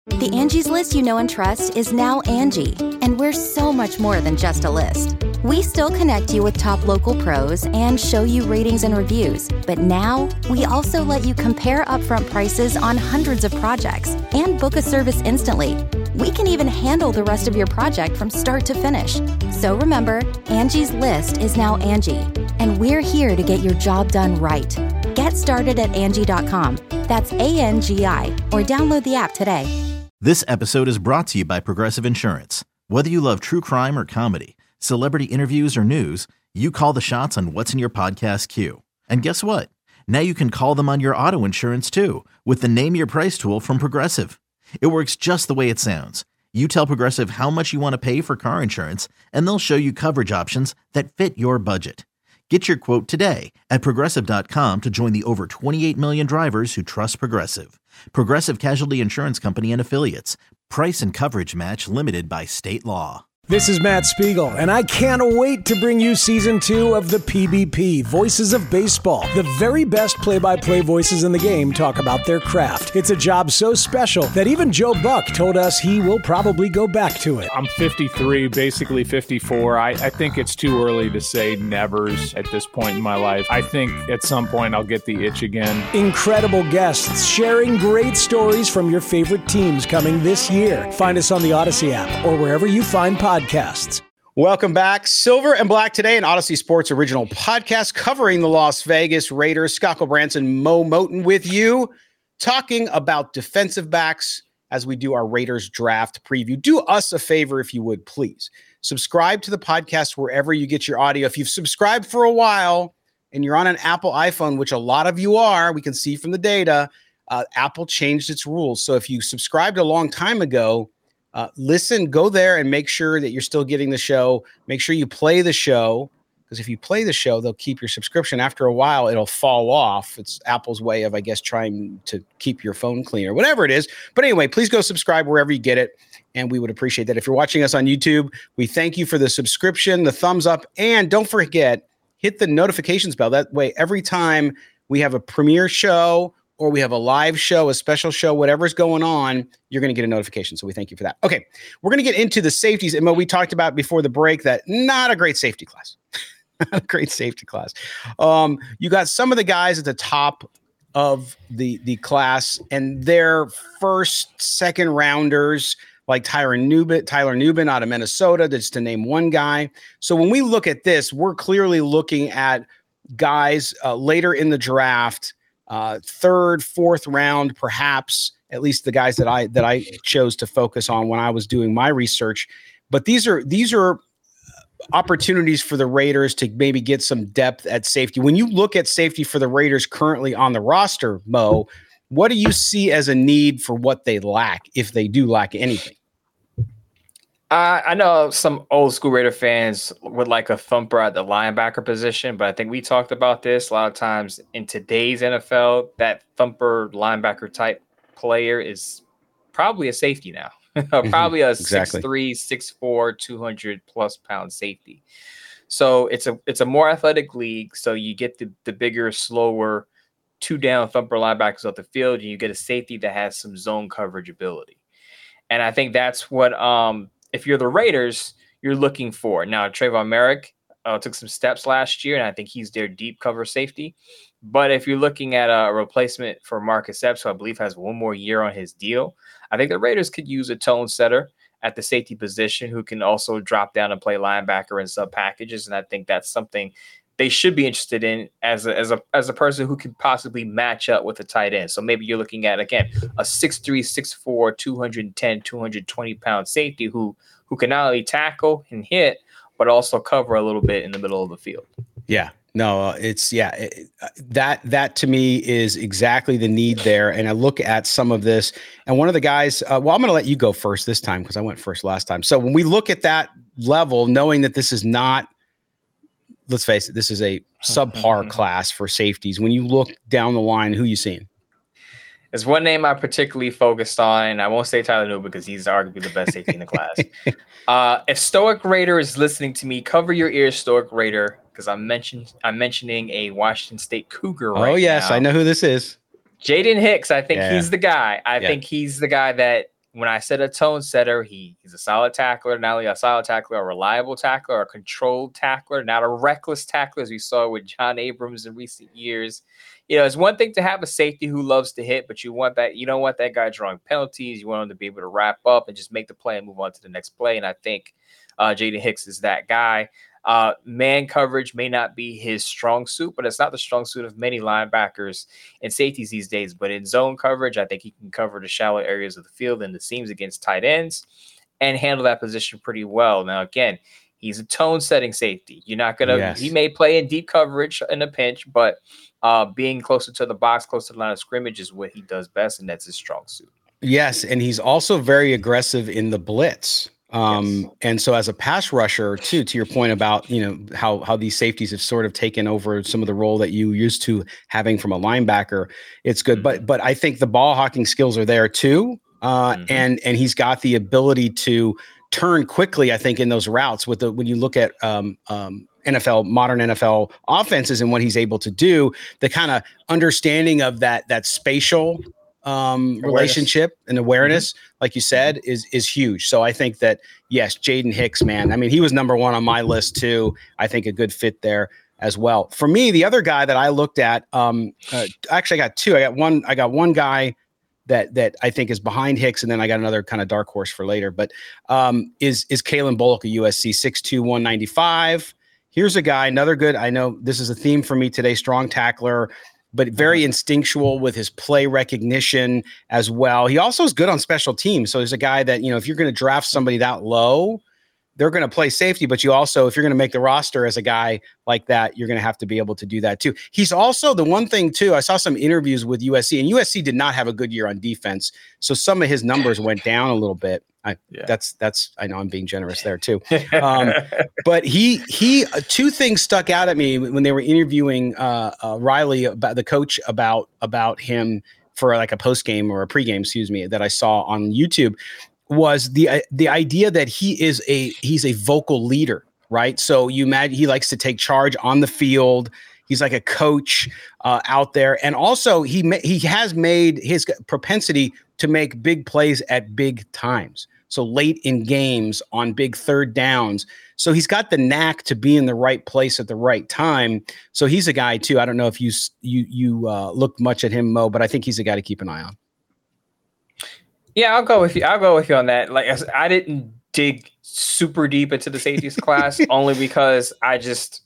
The Angie's List you know and trust is now Angie, and we're so much more than just a list. We still connect you with top local pros and show you ratings and reviews, but now we also let you compare upfront prices on hundreds of projects and book a service instantly. We can even handle the rest of your project from start to finish. So remember, Angie's List is now Angie, and we're here to get your job done right. Get started at Angie.com. That's ANGI, or download the app today. This episode is brought to you by Progressive Insurance. Whether you love true crime or comedy, celebrity interviews or news, you call the shots on what's in your podcast queue. And guess what? Now you can call them on your auto insurance too with the Name Your Price tool from Progressive. It works just the way it sounds. You tell Progressive how much you want to pay for car insurance, and they'll show you coverage options that fit your budget. Get your quote today at Progressive.com to join the over 28 million drivers who trust Progressive. Progressive Casualty Insurance Company and Affiliates. Price and coverage match limited by state law. This is Matt Spiegel, and I can't wait to bring you Season 2 of the PBP, Voices of Baseball. The very best play-by-play voices in the game talk about their craft. It's a job so special that even Joe Buck told us he will probably go back to it. I'm 53, basically 54. I think it's too early to say nevers at this point in my life. I think at some point I'll get the itch again. Incredible guests sharing great stories from your favorite teams coming this year. Find us on the Odyssey app or wherever you find podcasts. Welcome back. Silver and Black today, an Odyssey Sports original podcast covering the Las Vegas Raiders. Scott Branson, Mo Moten with you, talking about defensive backs as we do our Raiders draft preview. Do us a favor, if you would, please. Subscribe to the podcast wherever you get your audio. If you've subscribed for a while and you're on an Apple iPhone, which a lot of you are, we can see from the data, Apple changed its rules. So if you subscribed a long time ago, listen, go there and make sure that you're still getting the show. Make sure you play the show, because if you play the show, they'll keep your subscription. After a while, it'll fall off. It's Apple's way of, I guess, trying to keep your phone clean or whatever it is. But anyway, please go subscribe wherever you get it, and we would appreciate that. If you're watching us on YouTube, we thank you for the subscription, the thumbs up, and don't forget, hit the notifications bell. That way, every time we have a premiere show or we have a live show, a special show, whatever's going on, you're going to get a notification. So we thank you for that. Okay, we're going to get into the safeties. And we talked about before the break that not a great safety class. Not a great safety class. You got some of the guys at the top of the class, and their first, second rounders, like Tyler Nubin out of Minnesota, just to name one guy. So when we look at this, we're clearly looking at guys later in the draft, third, fourth round, perhaps, at least the guys that I chose to focus on when I was doing my research. But these are opportunities for the Raiders to maybe get some depth at safety. When you look at safety for the Raiders currently on the roster, Mo, what do you see as a need for what they lack, if they do lack anything? I know some old school Raider fans would like a thumper at the linebacker position, but I think we talked about this a lot of times in today's NFL. That thumper linebacker type player is probably a safety now, probably a exactly. 6'3", 6'4", 200 plus pound safety. So it's a more athletic league. So you get the bigger, slower, two down thumper linebackers off the field, and you get a safety that has some zone coverage ability. And I think that's what if you're the Raiders, you're looking for. Now, Trayvon Merrick took some steps last year, and I think he's their deep cover safety. But if you're looking at a replacement for Marcus Epps, who I believe has one more year on his deal, I think the Raiders could use a tone setter at the safety position who can also drop down and play linebacker in sub packages. And I think that's something they should be interested in as a person who can possibly match up with a tight end. So maybe you're looking at, again, a 6'3", 6'4", 210, 220 pound safety who can not only tackle and hit, but also cover a little bit in the middle of the field. Yeah, no, that to me is exactly the need there. And I look at some of this, and one of the guys, I'm going to let you go first this time because I went first last time. So when we look at that level, knowing that this is not, let's face it, this is a subpar class for safeties. When you look down the line, who are you seeing? There's one name I particularly focused on, and I won't say Tyler Nubin because he's arguably the best safety in the class. If Stoic Raider is listening to me, cover your ears, Stoic Raider, because I'm mentioning a Washington State Cougar right now. I know who this is. Jaden Hicks, I think he's the guy. I think he's the guy that when I said a tone setter, he's a solid tackler, not only a solid tackler, a reliable tackler, a controlled tackler, not a reckless tackler, as we saw with John Abrams in recent years. It's one thing to have a safety who loves to hit, but you don't want that guy drawing penalties. You want him to be able to wrap up and just make the play and move on to the next play. And I think Jaden Hicks is that guy. Man coverage may not be his strong suit, but it's not the strong suit of many linebackers and safeties these days. But in zone coverage, I think he can cover the shallow areas of the field and the seams against tight ends and handle that position pretty well. Now, again, he's a tone setting safety. You're not going to, he may play in deep coverage in a pinch, but being closer to the box, close to the line of scrimmage is what he does best. And that's his strong suit. Yes. And he's also very aggressive in the blitz. And so as a pass rusher too, to your point about, how these safeties have sort of taken over some of the role that you used to having from a linebacker, it's good. But I think the ball hawking skills are there too. And he's got the ability to turn quickly, I think, in those routes when you look at, modern NFL offenses and what he's able to do, the kind of understanding of that spatial relationship and awareness, like you said, is huge. So I think that, yes, Jaden Hicks, man, I mean, he was number one on my list too. I think a good fit there as well. For me, the other guy that I looked at, actually I got two. I got one guy that I think is behind Hicks, and then I got another kind of dark horse for later, but is Kalen Bullock of USC, 6'2", 195. Here's a guy, another good, I know this is a theme for me today, strong tackler, but very instinctual with his play recognition as well. He also is good on special teams. So there's a guy that, if you're going to draft somebody that low, they're going to play safety, but you also, if you're going to make the roster as a guy like that, you're going to have to be able to do that too. He's also the one thing too, I saw some interviews with USC, and USC did not have a good year on defense. So some of his numbers went down a little bit. That's, I know I'm being generous there too. But he, two things stuck out at me when they were interviewing Riley, about the coach, about him for like a post game or a pregame, that I saw on YouTube, was the idea that he's a vocal leader, right? So you imagine he likes to take charge on the field. He's like a coach out there. And also he has made his propensity to make big plays at big times. So late in games on big third downs. So he's got the knack to be in the right place at the right time. So he's a guy too. I don't know if you looked much at him, Mo, but I think he's a guy to keep an eye on. Yeah, I'll go with you. I'll go with you on that. Like I didn't dig super deep into the safeties class only because I just,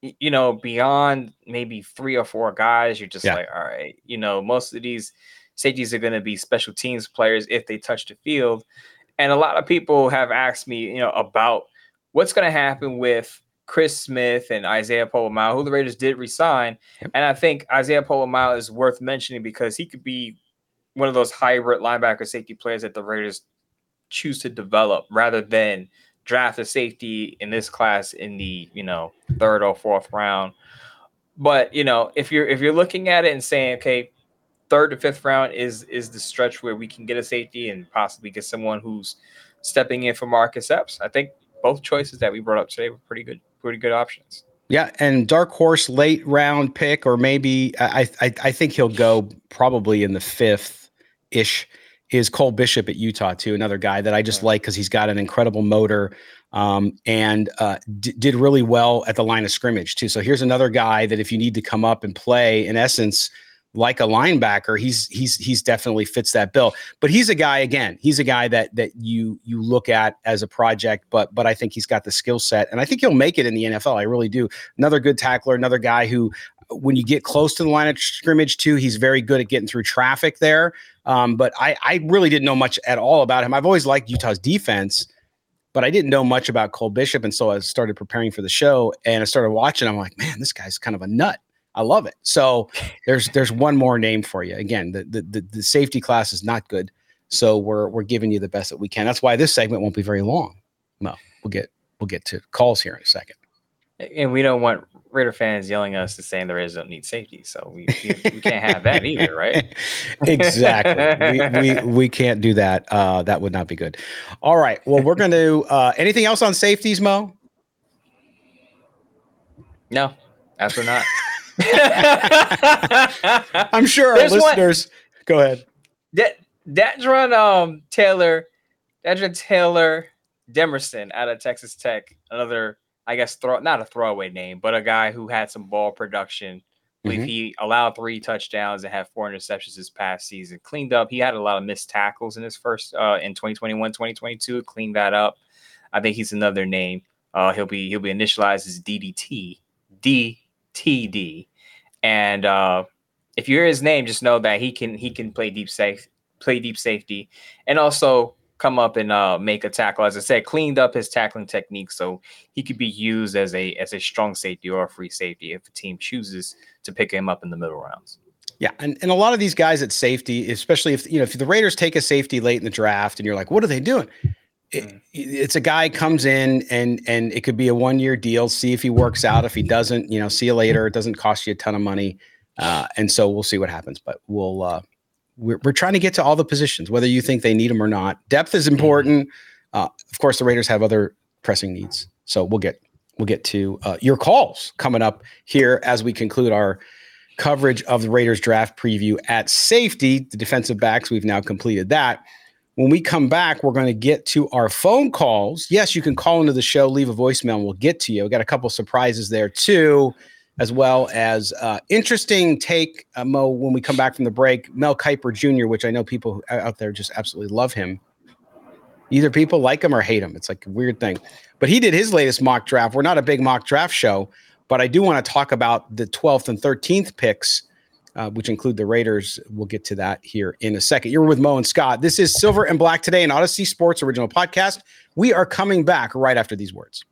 beyond maybe 3 or 4 guys, you're just like, all right, most of these safeties are going to be special teams players if they touch the field. And a lot of people have asked me, about what's going to happen with Chris Smith and Isaiah Polamalu, who the Raiders did resign. Yep. And I think Isaiah Polamalu is worth mentioning because he could be one of those hybrid linebacker safety players that the Raiders choose to develop rather than draft a safety in this class in the, 3rd or 4th round. But, if you're looking at it and saying, okay, 3rd to 5th round is the stretch where we can get a safety and possibly get someone who's stepping in for Marcus Epps, I think both choices that we brought up today were pretty good options. Yeah, and dark horse late round pick, or maybe I think he'll go probably in the 5th-ish, is Cole Bishop at Utah too, another guy that I just like because he's got an incredible motor and did really well at the line of scrimmage too. So here's another guy that if you need to come up and play, in essence, like a linebacker, he's definitely fits that bill. But he's a guy that you look at as a project, but I think he's got the skill set, and I think he'll make it in the NFL. I really do. Another good tackler, another guy who, when you get close to the line of scrimmage too, he's very good at getting through traffic there. But I really didn't know much at all about him. I've always liked Utah's defense, but I didn't know much about Cole Bishop. And so I started preparing for the show and I started watching. I'm like, man, this guy's kind of a nut. I love it. So there's one more name for you. Again, the safety class is not good. So we're giving you the best that we can. That's why this segment won't be very long. No, we'll get to calls here in a second. And we don't want Raider fans yelling at us to saying the Raiders don't need safety. So we can't have that either, right? Exactly. We can't do that. That would not be good. All right. Well, we're going to anything else on safeties, Mo? No, absolutely not. I'm sure our listeners. Go ahead. Dadron Taylor Demerson out of Texas Tech. Another, I guess, not a throwaway name, but a guy who had some ball production. I believe he allowed 3 touchdowns and had 4 interceptions this past season. Cleaned up. He had a lot of missed tackles in his first in 2021, 2022. Cleaned that up. I think he's another name. He'll be initialized as DTD. And if you hear his name, just know that he can play deep safety, and also come up and make a tackle. As I said, cleaned up his tackling technique, so he could be used as a strong safety or a free safety if a team chooses to pick him up in the middle rounds. Yeah, and a lot of these guys at safety, especially if the Raiders take a safety late in the draft, and you're like, what are they doing? It's a guy comes in and it could be a 1-year deal. See if he works out. If he doesn't, see you later. It doesn't cost you a ton of money, and so we'll see what happens. But we're trying to get to all the positions, whether you think they need them or not. Depth is important. Of course, the Raiders have other pressing needs, so we'll get to your calls coming up here as we conclude our coverage of the Raiders draft preview at safety. The defensive backs, we've now completed that. When we come back, we're going to get to our phone calls. Yes, you can call into the show, leave a voicemail, and we'll get to you. We got a couple surprises there too, as well as interesting take, Mo, when we come back from the break. Mel Kiper Jr., which I know people out there just absolutely love him. Either people like him or hate him. It's like a weird thing. But he did his latest mock draft. We're not a big mock draft show, but I do want to talk about the 12th and 13th picks, which include the Raiders. We'll get to that here in a second. You're with Mo and Scott. This is Silver and Black Today, an Odyssey Sports original podcast. We are coming back right after these words.